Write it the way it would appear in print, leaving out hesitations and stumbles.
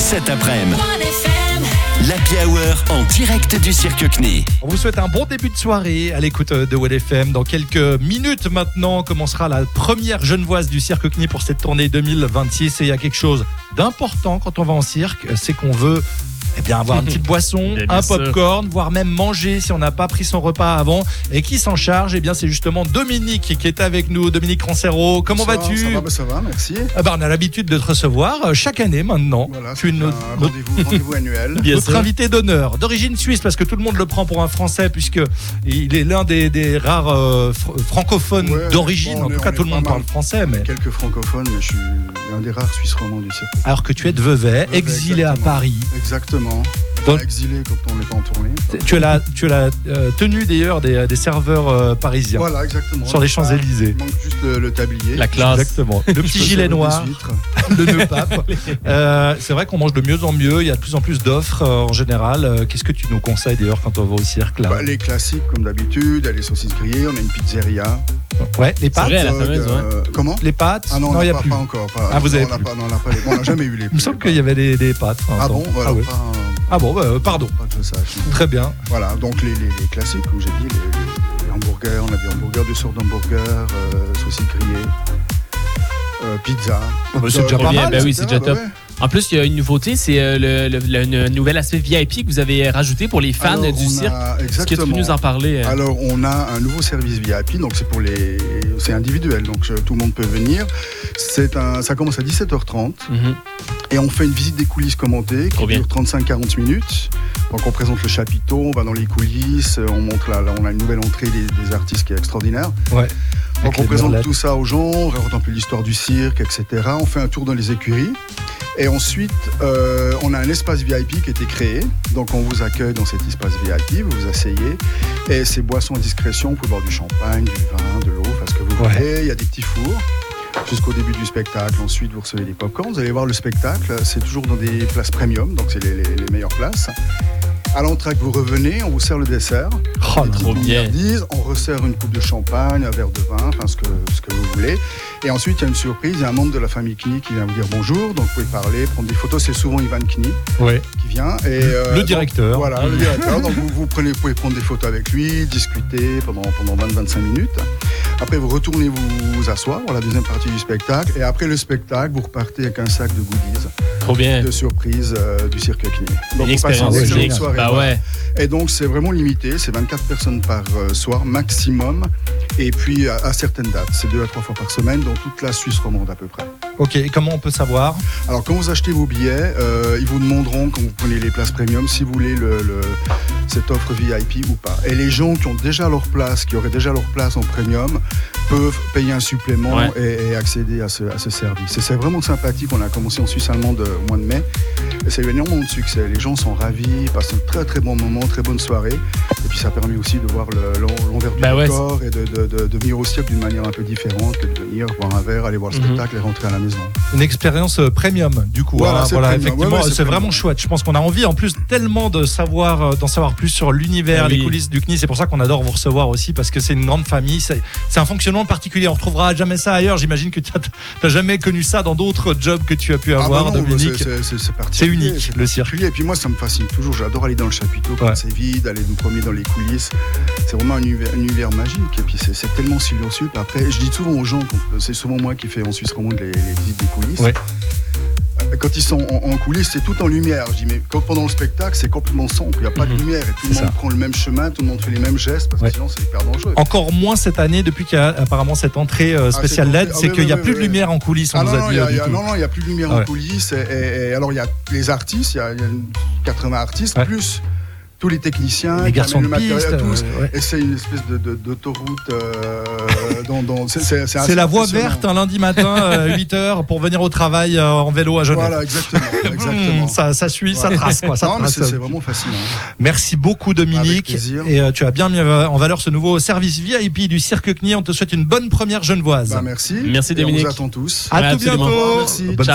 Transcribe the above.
cet après-midi. L'Happy Hour en direct du Cirque CNI. On vous souhaite un bon début de soirée à l'écoute de WFM. Dans quelques minutes maintenant commencera la première Genevoise du Cirque CNI pour cette tournée 2026. Et il y a quelque chose d'important quand on va en cirque, c'est qu'on veut avoir une petite boisson, un popcorn, voire même manger si on n'a pas pris son repas avant. Et qui s'en charge ? C'est justement Dominique qui est avec nous. Dominique Rancero, comment vas-tu ? Ça va, merci. On a l'habitude de te recevoir chaque année maintenant. Voilà, c'est un rendez-vous annuel. Notre invité d'honneur, d'origine suisse, parce que tout le monde le prend pour un Français, puisqu'il est l'un des rares francophones d'origine. En tout cas, tout le monde parle français. Mais... Quelques francophones, mais je suis un des rares Suisses romans du cirque. Alors que tu es de Vevey, exilé à Paris. Exactement. Donc, exilé quand on n'est pas en tournée. Tu as la tenue d'ailleurs des serveurs parisiens. Voilà, exactement. Sur les Champs-Élysées. Il manque juste le tablier. La classe. Exactement. Le petit gilet noir. Le nœud pape. C'est vrai qu'on mange de mieux en mieux. Il y a de plus en plus d'offres en général. Qu'est-ce que tu nous conseilles d'ailleurs quand on va au cirque là ? Les classiques comme d'habitude. Il y a les saucisses grillées. On a une pizzeria. Ouais, les pâtes. C'est vrai, la fameuse, comment ? Les pâtes ? Ah non, il n'y a pas encore. Vous avez plus. On n'a jamais eu les. Il me semble qu'il y avait des pâtes. Ah bon, voilà. Pardon. Pas que je sache. Très bien. Voilà, donc les classiques, comme j'ai dit, les hamburgers, on a des hamburgers, deux sortes d'hamburgers, saucisses grillées, pizza. C'est déjà pas mal. Oui, c'est déjà top. Ouais. En plus, il y a une nouveauté, c'est le nouvel aspect VIP que vous avez rajouté pour les fans du cirque. Est-ce que tu peux nous en parler ? Alors, on a un nouveau service VIP, donc c'est individuel, donc tout le monde peut venir. Ça commence à 17h30 et on fait une visite des coulisses commentées qui dure 35-40 minutes. Donc, on présente le chapiteau, on va dans les coulisses, on montre on a une nouvelle entrée des artistes qui est extraordinaire. Ouais. Donc, on présente tout ça aux gens, on raconte un peu l'histoire du cirque, etc. On fait un tour dans les écuries. Et ensuite, on a un espace VIP qui a été créé. Donc, on vous accueille dans cet espace VIP, vous vous asseyez. Et c'est boissons à discrétion. Vous pouvez boire du champagne, du vin, de l'eau, enfin ce que vous voulez. Il y a des petits fours jusqu'au début du spectacle. Ensuite, vous recevez des pop-corns. Vous allez voir le spectacle. C'est toujours dans des places premium, donc c'est les meilleures places. À l'entracte, vous revenez, on vous sert le dessert. Oh, trop bien. On resserre une coupe de champagne, un verre de vin, enfin ce que vous voulez. Et ensuite, il y a une surprise, il y a un membre de la famille CNI qui vient vous dire bonjour. Donc, vous pouvez parler, prendre des photos. C'est souvent Ivan CNI qui vient. Et, le directeur. Donc, voilà, le directeur. Donc, vous pouvez prendre des photos avec lui, discuter pendant 20-25 minutes. Après, vous retournez vous asseoir pour la deuxième partie du spectacle. Et après le spectacle, vous repartez avec un sac de goodies. Trop bien. De surprise du Cirque CNI. Donc, une expérience excellente soirée. Ouais. Et donc, c'est vraiment limité. C'est 24 personnes par soir, maximum. Et puis, à certaines dates. C'est 2 à 3 fois par semaine dans toute la Suisse romande à peu près. Ok, et comment on peut savoir ? Alors, quand vous achetez vos billets, ils vous demanderont, quand vous prenez les places premium, si vous voulez cette offre VIP ou pas. Et les gens qui ont déjà leur place, qui auraient déjà leur place en premium, peuvent payer un supplément et accéder à ce service. Et c'est vraiment sympathique. On a commencé en Suisse allemande au mois de mai. Et ça a eu énormément de succès. Les gens sont ravis, ils passent un très très bon moment, très bonne soirée. Et puis ça permet aussi de voir l'envers du décor et de venir au cirque d'une manière un peu différente que de venir boire un verre, aller voir le spectacle et rentrer à la maison. Une expérience premium, du coup. Voilà, effectivement, c'est premium. vraiment chouette. Je pense qu'on a envie, en plus, tellement d'en savoir plus sur l'univers, les coulisses du CNI. C'est pour ça qu'on adore vous recevoir aussi, parce que c'est une grande famille. C'est un fonctionnement particulier. On ne retrouvera jamais ça ailleurs. J'imagine que tu n'as jamais connu ça dans d'autres jobs que tu as pu avoir, Dominique. C'est unique, le cirque. Et puis moi, ça me fascine toujours. J'adore aller dans le chapiteau quand c'est vide, aller me promener dans les coulisses. C'est vraiment un univers magique. Et puis c'est tellement silencieux. Après, je dis souvent aux gens, c'est souvent moi qui fais en Suisse romande les visites des coulisses. Ouais. Quand ils sont en coulisses, c'est tout en lumière. Je dis, mais pendant le spectacle, c'est complètement sombre. Il n'y a pas de lumière et tout le monde prend le même chemin, tout le monde fait les mêmes gestes, parce que sinon, c'est hyper dangereux. Encore moins cette année, depuis qu'il y a apparemment cette entrée spéciale LED, c'est qu'il n'y a plus de lumière en coulisses, on nous a dit. Non, il n'y a plus de lumière en coulisses. Et alors, il y a les artistes, il y a 80 artistes, plus tous les techniciens, les garçons de matériel, piste, et c'est une espèce d'autoroute. C'est la voie verte un lundi matin, 8h, pour venir au travail en vélo à Genève. Voilà, exactement. Ça suit, ça trace. C'est vraiment fascinant. Merci beaucoup, Dominique. Et tu as bien mis en valeur ce nouveau service VIP du Cirque CNI. On te souhaite une bonne première Genevoise. Merci. Merci, Dominique. On vous attend tous. À tout bientôt. Merci. Bonne